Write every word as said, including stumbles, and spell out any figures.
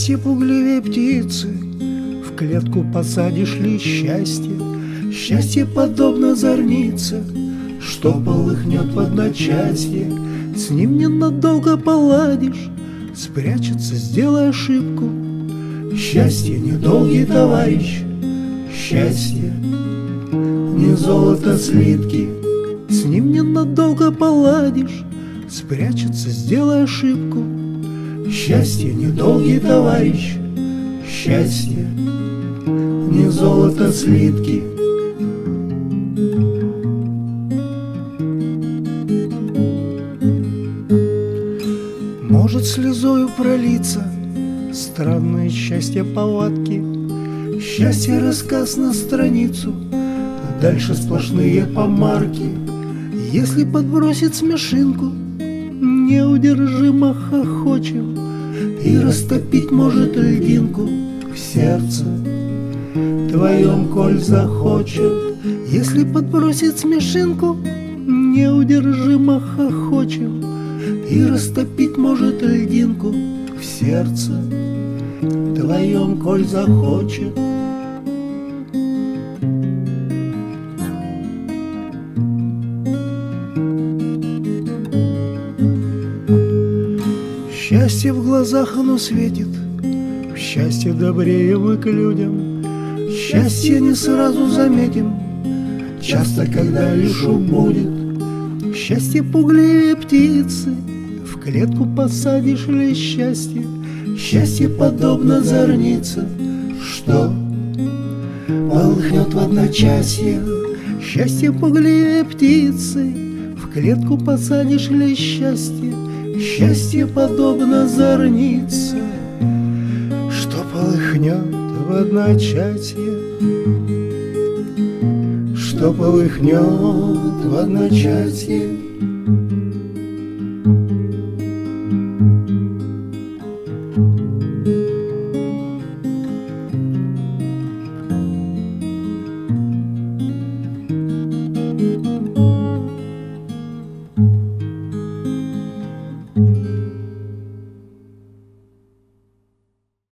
Счастье пугливее птицы, в клетку посадишь ли счастье? Счастье подобно зорнице, что полыхнет в одночасье. С ним ненадолго поладишь, спрячется, сделай ошибку. Счастье недолгий товарищ, счастье не золото слитки. С ним ненадолго поладишь, спрячется, сделай ошибку. Счастье недолгий товарищ, счастье не золото слитки. Может слезою пролиться странное счастье повадки. Счастье рассказ на страницу, дальше сплошные помарки. Если подбросит смешинку, неудержимо хохочем, и растопить может льдинку в сердце твоем, коль захочет. Если подбросит смешинку, неудержимо хохочем, и растопить может льдинку в сердце твоем, коль захочет. Счастье в глазах оно светит, в счастье добрее мы к людям. Счастье не сразу заметим, часто когда лишь убудет. Счастье пугливее птицы, в клетку посадишь ли счастье? Счастье подобно зорнице, что полыхнет в одночасье. Счастье пугливее птицы, в клетку посадишь ли счастье? Счастье подобно зорнице, что полыхнет в одночасье, что полыхнет в одночасье.